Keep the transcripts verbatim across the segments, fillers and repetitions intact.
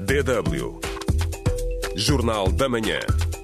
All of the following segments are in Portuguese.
D W Jornal da Manhã.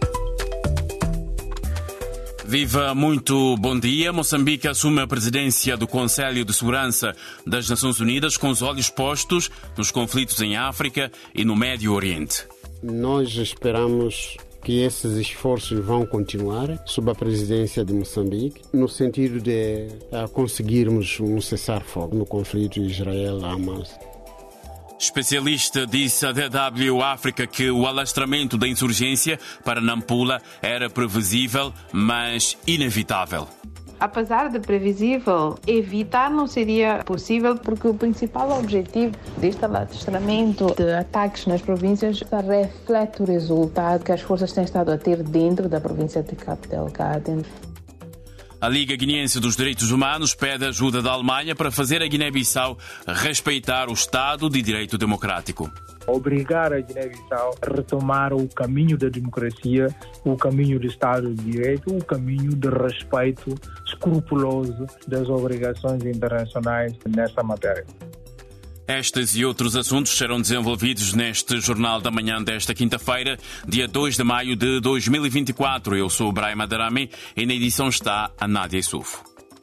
Viva, muito bom dia. Moçambique assume a presidência do Conselho de Segurança das Nações Unidas com os olhos postos nos conflitos em África e no Médio Oriente. Nós esperamos que esses esforços vão continuar sob a presidência de Moçambique, no sentido de uh, conseguirmos um cessar-fogo no conflito Israel-Hamas. Especialista disse à D W África que o alastramento da insurgência para Nampula era previsível, mas inevitável. Apesar de previsível, evitar não seria possível porque o principal objetivo deste alastramento de ataques nas províncias reflete o resultado que as forças têm estado a ter dentro da província de Cabo Delgado. A Liga Guineense dos Direitos Humanos pede ajuda da Alemanha para fazer a Guiné-Bissau respeitar o Estado de Direito Democrático. Obrigar a Guiné-Bissau a retomar o caminho da democracia, o caminho do Estado de Direito, o caminho de respeito escrupuloso das obrigações internacionais nessa matéria. Estes e outros assuntos serão desenvolvidos neste Jornal da Manhã desta quinta-feira, dia dois de maio de dois mil e vinte e quatro. Eu sou o Brian Madarame e na edição está a Nádia Issoufo.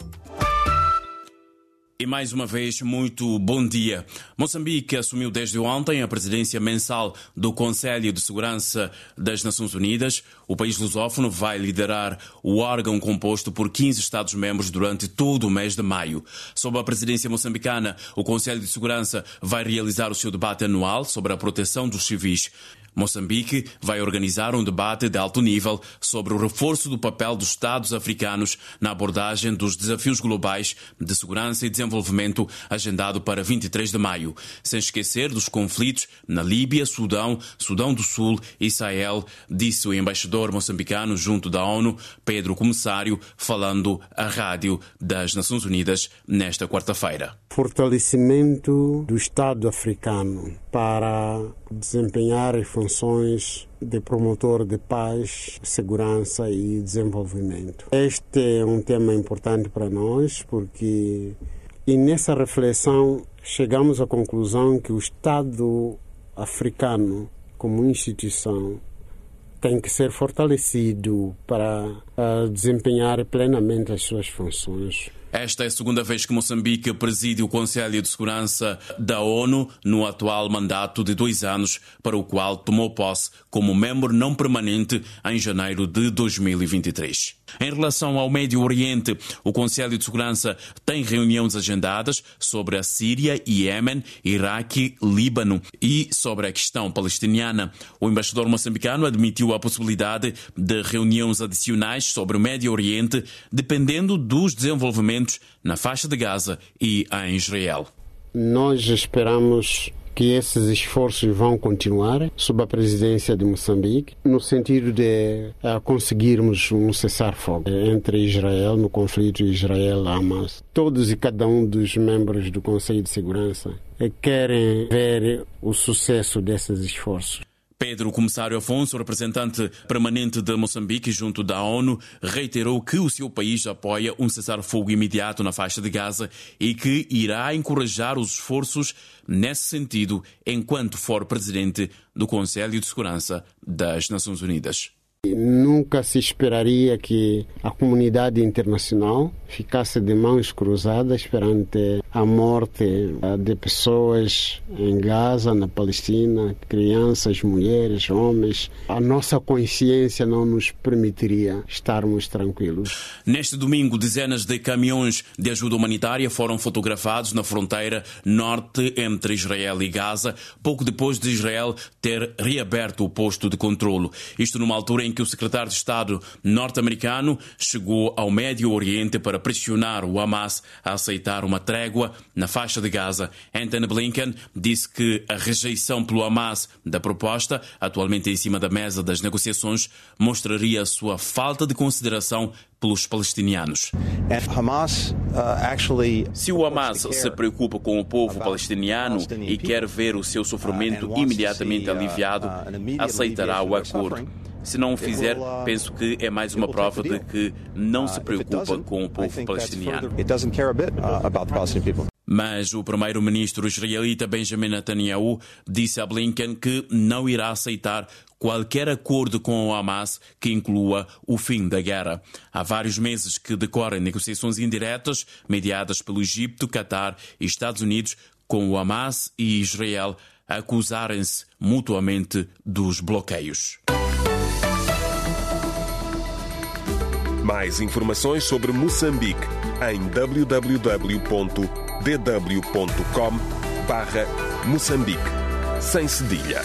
E mais uma vez, muito bom dia. Moçambique assumiu desde ontem a presidência mensal do Conselho de Segurança das Nações Unidas. O país lusófono vai liderar o órgão composto por quinze Estados-membros durante todo o mês de maio. Sob a presidência moçambicana, o Conselho de Segurança vai realizar o seu debate anual sobre a proteção dos civis. Moçambique vai organizar um debate de alto nível sobre o reforço do papel dos Estados africanos na abordagem dos desafios globais de segurança e desenvolvimento agendado para vinte e três de maio, sem esquecer dos conflitos na Líbia, Sudão, Sudão do Sul e Sahel, disse o embaixador moçambicano junto da ONU, Pedro Comissário, falando à rádio das Nações Unidas nesta quarta-feira. Fortalecimento do Estado africano para desempenhar as funções de promotor de paz, segurança e desenvolvimento. Este é um tema importante para nós porque, e nessa reflexão, chegamos à conclusão que o Estado africano, como instituição, tem que ser fortalecido para uh, desempenhar plenamente as suas funções. Esta é a segunda vez que Moçambique preside o Conselho de Segurança da ONU no atual mandato de dois anos, para o qual tomou posse como membro não permanente em janeiro de dois mil e vinte e três. Em relação ao Médio Oriente, o Conselho de Segurança tem reuniões agendadas sobre a Síria, Iêmen, Iraque, Líbano e sobre a questão palestiniana. O embaixador moçambicano admitiu a possibilidade de reuniões adicionais sobre o Médio Oriente, dependendo dos desenvolvimentos na faixa de Gaza e em Israel. Nós esperamos que esses esforços vão continuar sob a presidência de Moçambique, no sentido de uh, conseguirmos um cessar-fogo entre Israel, no conflito Israel-Hamas. Todos e cada um dos membros do Conselho de Segurança querem ver o sucesso desses esforços. Pedro Comissário Afonso, representante permanente de Moçambique junto da ONU, reiterou que o seu país apoia um cessar-fogo imediato na faixa de Gaza e que irá encorajar os esforços nesse sentido enquanto for presidente do Conselho de Segurança das Nações Unidas. Nunca se esperaria que a comunidade internacional ficasse de mãos cruzadas perante a morte de pessoas em Gaza, na Palestina, crianças, mulheres, homens. A nossa consciência não nos permitiria estarmos tranquilos. Neste domingo, dezenas de caminhões de ajuda humanitária foram fotografados na fronteira norte entre Israel e Gaza, pouco depois de Israel ter reaberto o posto de controlo. Isto numa altura em que o secretário de Estado norte-americano chegou ao Médio Oriente para pressionar o Hamas a aceitar uma trégua na faixa de Gaza. Antony Blinken disse que a rejeição pelo Hamas da proposta, atualmente em cima da mesa das negociações, mostraria a sua falta de consideração pelos palestinianos. Se o Hamas se preocupa com o povo palestiniano e quer ver o seu sofrimento imediatamente aliviado, aceitará o acordo. Se não o fizer, penso que é mais uma prova de que não se preocupa com o povo palestiniano. Mas o primeiro-ministro israelita Benjamin Netanyahu disse a Blinken que não irá aceitar qualquer acordo com o Hamas que inclua o fim da guerra. Há vários meses que decorrem negociações indiretas mediadas pelo Egito, Catar e Estados Unidos, com o Hamas e Israel a acusarem-se mutuamente dos bloqueios. Mais informações sobre Moçambique em w w w ponto d w ponto com barra Moçambique, sem cedilha.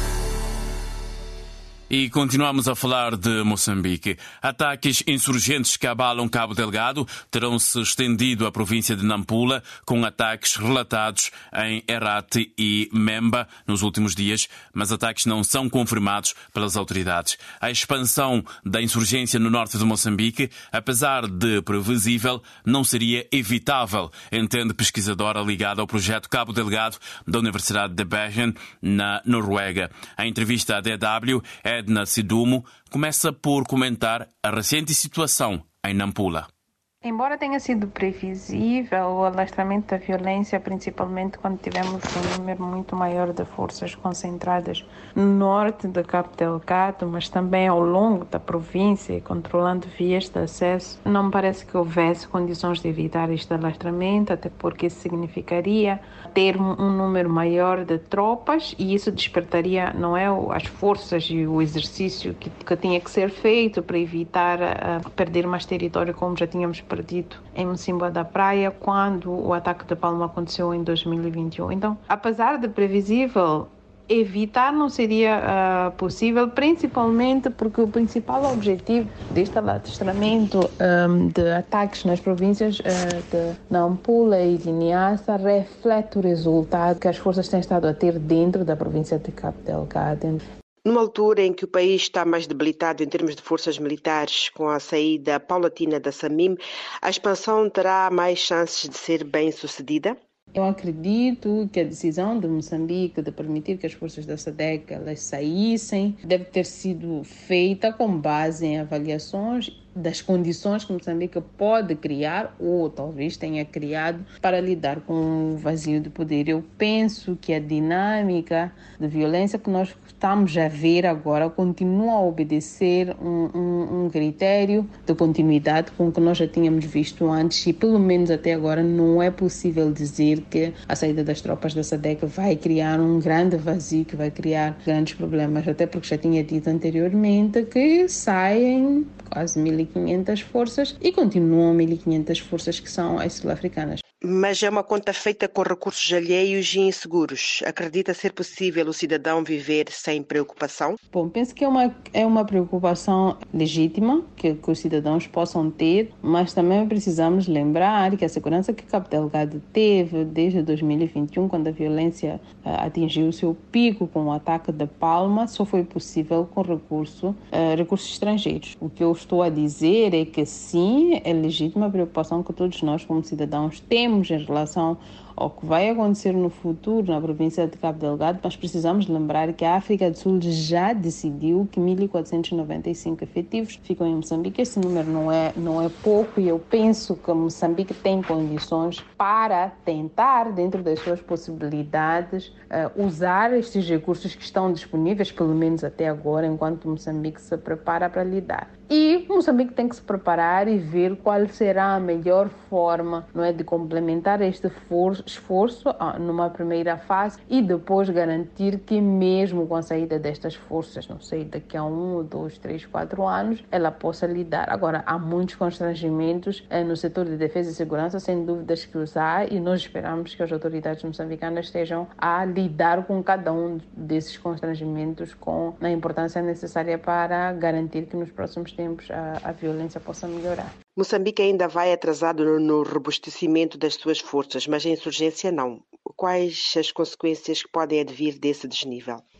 E continuamos a falar de Moçambique. Ataques insurgentes que abalam Cabo Delgado terão-se estendido à província de Nampula, com ataques relatados em Herate e Memba nos últimos dias, mas ataques não são confirmados pelas autoridades. A expansão da insurgência no norte de Moçambique, apesar de previsível, não seria evitável, entende pesquisadora ligada ao projeto Cabo Delgado da Universidade de Bergen, na Noruega. A entrevista à D W é Edna Sidumo começa por comentar a recente situação em Nampula. Embora tenha sido previsível o alastramento da violência, principalmente quando tivemos um número muito maior de forças concentradas no norte de Cabo Delgado, mas também ao longo da província, controlando vias de acesso, não me parece que houvesse condições de evitar este alastramento, até porque isso significaria ter um número maior de tropas e isso despertaria, não é, as forças e o exercício que, que tinha que ser feito para evitar uh, perder mais território, como já tínhamos perdido em Mocimboa da Praia quando o ataque de Palma aconteceu em dois mil e vinte e um. Então, apesar de previsível, evitar não seria uh, possível, principalmente porque o principal objetivo deste alastramento um, de ataques nas províncias uh, de Nampula e de Niassa reflete o resultado que as forças têm estado a ter dentro da província de Cabo Delgado. Numa altura em que o país está mais debilitado em termos de forças militares, com a saída paulatina da SAMIM, a expansão terá mais chances de ser bem sucedida? Eu acredito que a decisão de Moçambique de permitir que as forças da SADC elas saíssem deve ter sido feita com base em avaliações das condições que Moçambique pode criar ou talvez tenha criado para lidar com o vazio de poder. Eu penso que a dinâmica de violência que nós estamos a ver agora continua a obedecer um, um, um critério de continuidade com o que nós já tínhamos visto antes e pelo menos até agora não é possível dizer que a saída das tropas da SADC vai criar um grande vazio, que vai criar grandes problemas, até porque já tinha dito anteriormente que saem quase mil e quinhentas forças e continuam mil e quinhentas forças que são as sul-africanas. Mas é uma conta feita com recursos alheios e inseguros. Acredita ser possível o cidadão viver sem preocupação? Bom, penso que é uma, é uma preocupação legítima que, que os cidadãos possam ter, mas também precisamos lembrar que a segurança que Cabo Delgado teve desde dois mil e vinte e um, quando a violência uh, atingiu o seu pico com o ataque de Palma, só foi possível com recurso, uh, recursos estrangeiros. O que eu estou a dizer é que sim, é legítima a preocupação que todos nós como cidadãos temos em relação ao que vai acontecer no futuro na província de Cabo Delgado, mas precisamos lembrar que a África do Sul já decidiu que mil quatrocentos e noventa e cinco efetivos ficam em Moçambique. Esse número não é, não é pouco e eu penso que Moçambique tem condições para tentar, dentro das suas possibilidades, uh, usar estes recursos que estão disponíveis, pelo menos até agora, enquanto Moçambique se prepara para lidar. E Moçambique tem que se preparar e ver qual será a melhor forma, não é, de complementar este esforço ah, numa primeira fase e depois garantir que mesmo com a saída destas forças, não sei, daqui a um, dois, três, quatro anos, ela possa lidar. Agora, há muitos constrangimentos eh, no setor de defesa e segurança, sem dúvidas que os há, e nós esperamos que as autoridades moçambicanas estejam a lidar com cada um desses constrangimentos com a importância necessária para garantir que nos próximos tempos a, a violência possa melhorar. Moçambique ainda vai atrasado no, no robustecimento das suas forças, mas a insurgência não. Quais as consequências que podem advir desse desnível?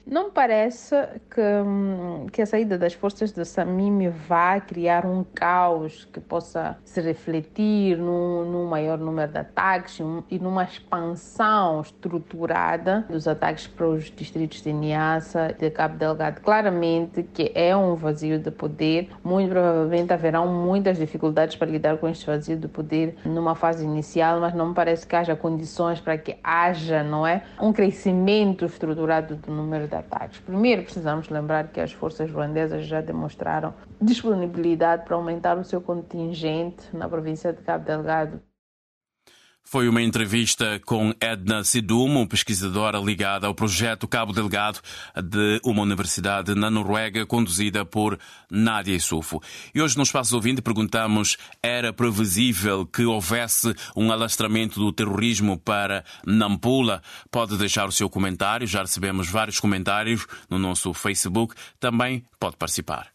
Não parece que, que a saída das forças de Samim vai criar um caos que possa se refletir num, num maior número de ataques e numa expansão estruturada dos ataques para os distritos de Niassa e de Cabo Delgado. Claramente que é um vazio de poder. Muito provavelmente haverão muitas dificuldades para lidar com este vazio de poder numa fase inicial, mas não me parece que haja condições para que haja, não é, um crescimento estruturado do número de ataques. Primeiro, precisamos lembrar que as forças ruandesas já demonstraram disponibilidade para aumentar o seu contingente na província de Cabo Delgado. Foi uma entrevista com Edna Sidum, pesquisadora ligada ao projeto Cabo Delgado de uma universidade na Noruega, conduzida por Nádia Issoufo. E hoje no Espaço Ouvinte perguntamos: era previsível que houvesse um alastramento do terrorismo para Nampula? Pode deixar o seu comentário, já recebemos vários comentários no nosso Facebook, também pode participar.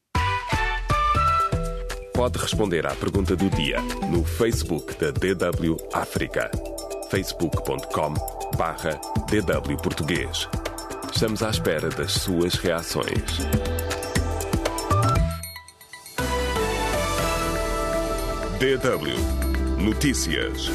Pode responder à pergunta do dia no Facebook da D W África. facebook ponto com barra D W Português. Estamos à espera das suas reações. D W Notícias.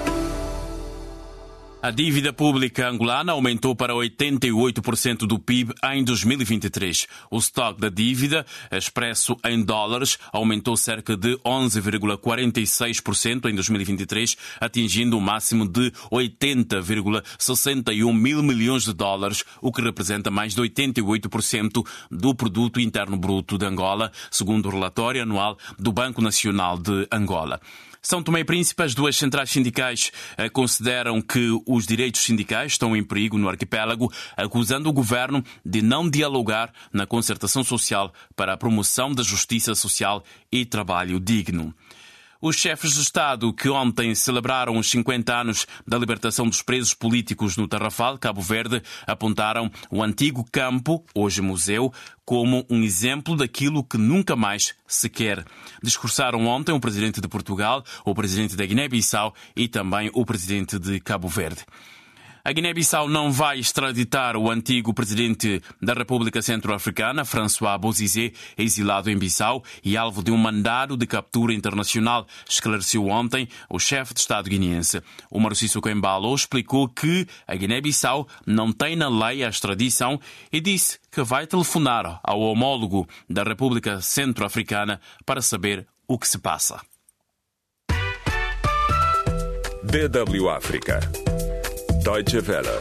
A dívida pública angolana aumentou para oitenta e oito por cento do P I B em dois mil e vinte e três. O estoque da dívida, expresso em dólares, aumentou cerca de onze vírgula quarenta e seis por cento em dois mil e vinte e três, atingindo o máximo de oitenta vírgula sessenta e um mil milhões de dólares, o que representa mais de oitenta e oito por cento do produto interno bruto de Angola, segundo o relatório anual do Banco Nacional de Angola. São Tomé e Príncipe, as duas centrais sindicais eh, consideram que os direitos sindicais estão em perigo no arquipélago, acusando o governo de não dialogar na concertação social para a promoção da justiça social e trabalho digno. Os chefes de Estado que ontem celebraram os cinquenta anos da libertação dos presos políticos no Tarrafal, Cabo Verde, apontaram o antigo campo, hoje museu, como um exemplo daquilo que nunca mais se quer. Discursaram ontem o presidente de Portugal, o presidente da Guiné-Bissau e também o presidente de Cabo Verde. A Guiné-Bissau não vai extraditar o antigo presidente da República Centro-Africana, François Bozizé, exilado em Bissau e alvo de um mandado de captura internacional, esclareceu ontem o chefe de Estado guineense. O Maruciso Embalo explicou que a Guiné-Bissau não tem na lei a extradição e disse que vai telefonar ao homólogo da República Centro-Africana para saber o que se passa. D W África. Deutsche Welle.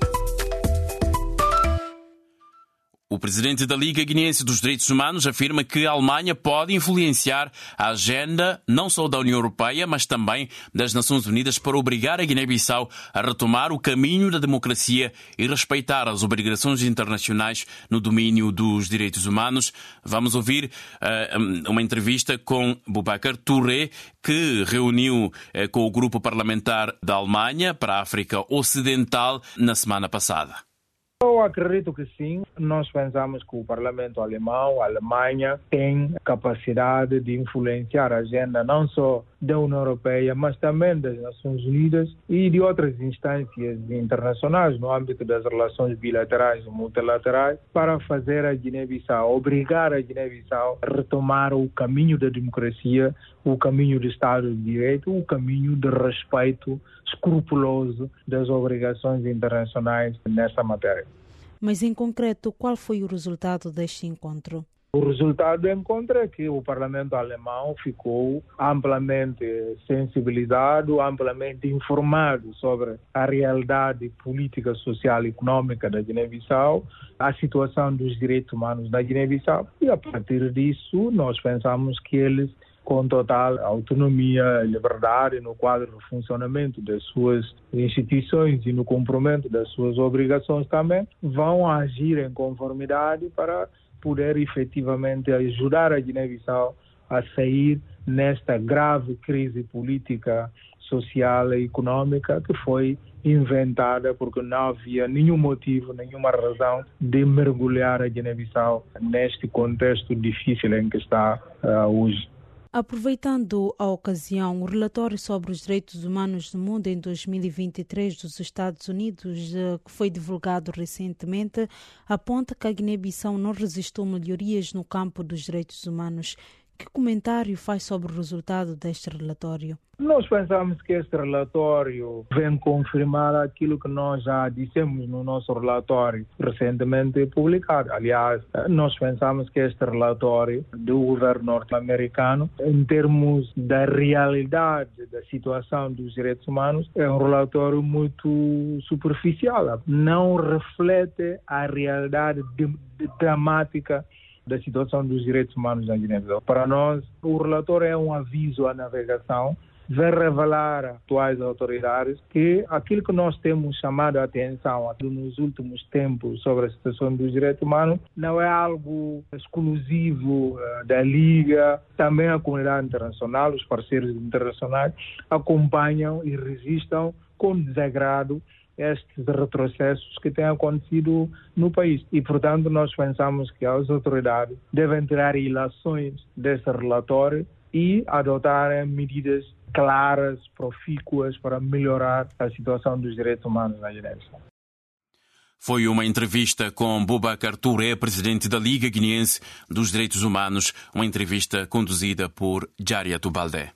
O presidente da Liga Guineense dos Direitos Humanos afirma que a Alemanha pode influenciar a agenda não só da União Europeia, mas também das Nações Unidas para obrigar a Guiné-Bissau a retomar o caminho da democracia e respeitar as obrigações internacionais no domínio dos direitos humanos. Vamos ouvir uh, uma entrevista com Boubacar Touré, que reuniu uh, com o grupo parlamentar da Alemanha para a África Ocidental na semana passada. Eu acredito que sim. Nós pensamos que o Parlamento alemão, a Alemanha, tem capacidade de influenciar a agenda não só da União Europeia, mas também das Nações Unidas e de outras instâncias internacionais no âmbito das relações bilaterais e multilaterais para fazer a Guiné-Bissau, obrigar a Guiné-Bissau a retomar o caminho da democracia, o caminho do Estado de Direito, o caminho de respeito escrupuloso das obrigações internacionais nessa matéria. Mas, em concreto, qual foi o resultado deste encontro? O resultado do encontro é que o Parlamento alemão ficou amplamente sensibilizado, amplamente informado sobre a realidade política, social e econômica da Guiné-Bissau, a situação dos direitos humanos da Guiné-Bissau, e a partir disso nós pensamos que eles, com total autonomia e liberdade no quadro do funcionamento das suas instituições e no cumprimento das suas obrigações também, vão agir em conformidade para poder efetivamente ajudar a Guiné-Bissau a sair nesta grave crise política, social e econômica que foi inventada porque não havia nenhum motivo, nenhuma razão de mergulhar a Guiné-Bissau neste contexto difícil em que está uh, hoje. Aproveitando a ocasião, o relatório sobre os direitos humanos no mundo em dois mil e vinte e três dos Estados Unidos, que foi divulgado recentemente, aponta que a Guiné-Bissau não registrou melhorias no campo dos direitos humanos. Que comentário faz sobre o resultado deste relatório? Nós pensamos que este relatório vem confirmar aquilo que nós já dissemos no nosso relatório recentemente publicado. Aliás, nós pensamos que este relatório do governo norte-americano, em termos da realidade da situação dos direitos humanos, é um relatório muito superficial. Não reflete a realidade de, de, dramática da situação dos direitos humanos na Guiné-Bissau. Para nós, o relatório é um aviso à navegação, vai revelar às atuais autoridades que aquilo que nós temos chamado a atenção nos últimos tempos sobre a situação dos direitos humanos não é algo exclusivo da Liga. Também a comunidade internacional, os parceiros internacionais, acompanham e resistem com desagrado estes retrocessos que têm acontecido no país. E, portanto, nós pensamos que as autoridades devem tirar ilações desse relatório e adotarem medidas claras, profícuas para melhorar a situação dos direitos humanos na Guiné-Bissau. Foi uma entrevista com Boubacar Touré, presidente da Liga Guineense dos Direitos Humanos, uma entrevista conduzida por Jária Tubaldé.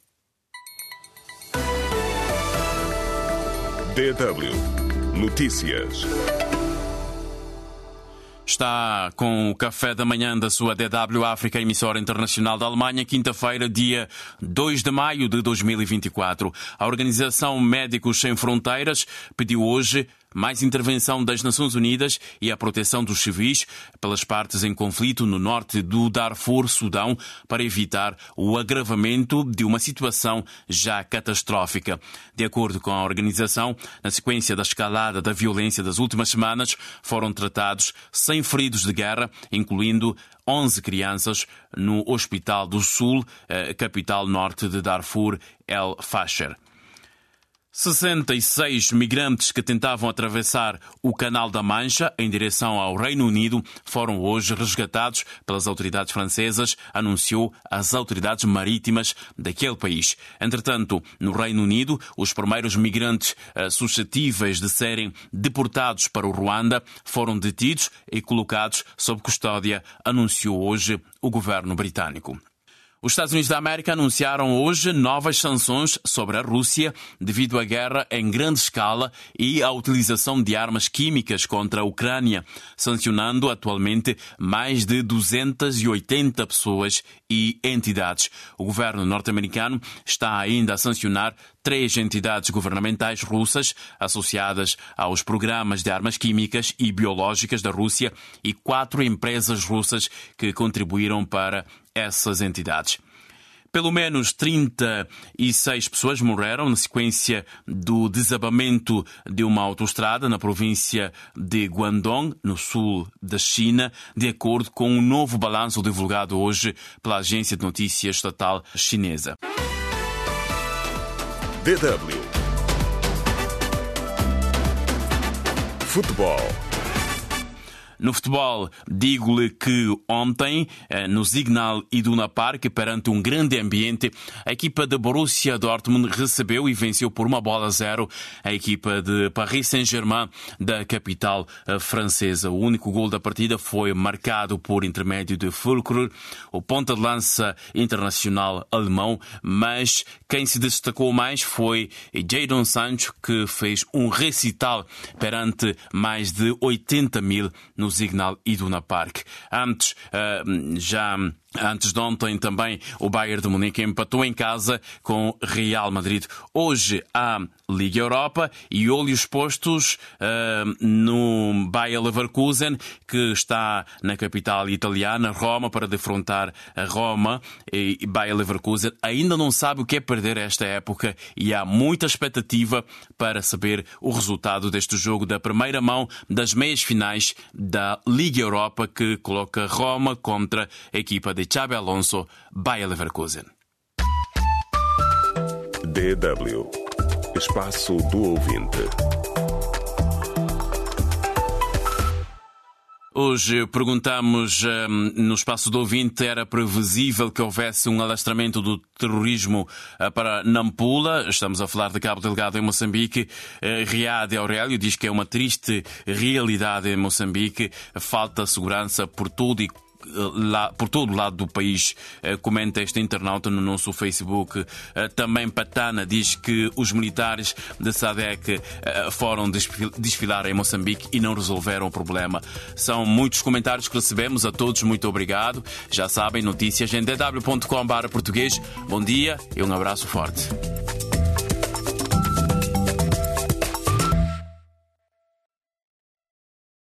D W Notícias. Está com o café da manhã da sua D W África, emissora internacional da Alemanha, quinta-feira, dia dois de maio de dois mil e vinte e quatro. A Organização Médicos Sem Fronteiras pediu hoje mais intervenção das Nações Unidas e a proteção dos civis pelas partes em conflito no norte do Darfur, Sudão, para evitar o agravamento de uma situação já catastrófica. De acordo com a organização, na sequência da escalada da violência das últimas semanas, foram tratados cem feridos de guerra, incluindo onze crianças, no Hospital do Sul, capital norte de Darfur, El Fasher. sessenta e seis migrantes que tentavam atravessar o Canal da Mancha em direção ao Reino Unido foram hoje resgatados pelas autoridades francesas, anunciou as autoridades marítimas daquele país. Entretanto, no Reino Unido, os primeiros migrantes uh, suscetíveis de serem deportados para o Ruanda foram detidos e colocados sob custódia, anunciou hoje o governo britânico. Os Estados Unidos da América anunciaram hoje novas sanções sobre a Rússia devido à guerra em grande escala e à utilização de armas químicas contra a Ucrânia, sancionando atualmente mais de duzentas e oitenta pessoas e entidades. O governo norte-americano está ainda a sancionar três entidades governamentais russas associadas aos programas de armas químicas e biológicas da Rússia e quatro empresas russas que contribuíram para essas entidades. Pelo menos trinta e seis pessoas morreram na sequência do desabamento de uma autoestrada na província de Guangdong, no sul da China, de acordo com um novo balanço divulgado hoje pela agência de notícias estatal chinesa. D W Futebol. No futebol, digo-lhe que ontem, no Signal Iduna Park, perante um grande ambiente, a equipa de Borussia Dortmund recebeu e venceu por uma bola a zero a equipa de Paris Saint-Germain da capital francesa. O único gol da partida foi marcado por intermédio de Füllkrug, o ponta de lança internacional alemão, mas quem se destacou mais foi Jadon Sancho, que fez um recital perante mais de oitenta mil no Signal Iduna Park. Antes, uh, já antes de ontem também o Bayern de Munique empatou em casa com Real Madrid. Hoje há Liga Europa e olhos postos uh, no Bayer Leverkusen, que está na capital italiana, Roma, para defrontar a Roma. E Bayer Leverkusen ainda não sabe o que é perder esta época e há muita expectativa para saber o resultado deste jogo da primeira mão das meias finais da Liga Europa, que coloca Roma contra a equipa de Xabi Alonso, Bayer Leverkusen. D W Espaço do Ouvinte. Hoje perguntamos um, no espaço do ouvinte, era previsível que houvesse um alastramento do terrorismo uh, para Nampula? Estamos a falar de Cabo Delgado em Moçambique. Uh, Riad Aurélio diz que é uma triste realidade em Moçambique. Falta segurança por todo e Lá, por todo o lado do país. Comenta este internauta no nosso Facebook. Também Patana diz que os militares da SADC foram desfilar em Moçambique e não resolveram o problema. São muitos comentários que recebemos. A todos, muito obrigado. Já sabem, notícias em d w ponto com barra português. Bom dia e um abraço forte.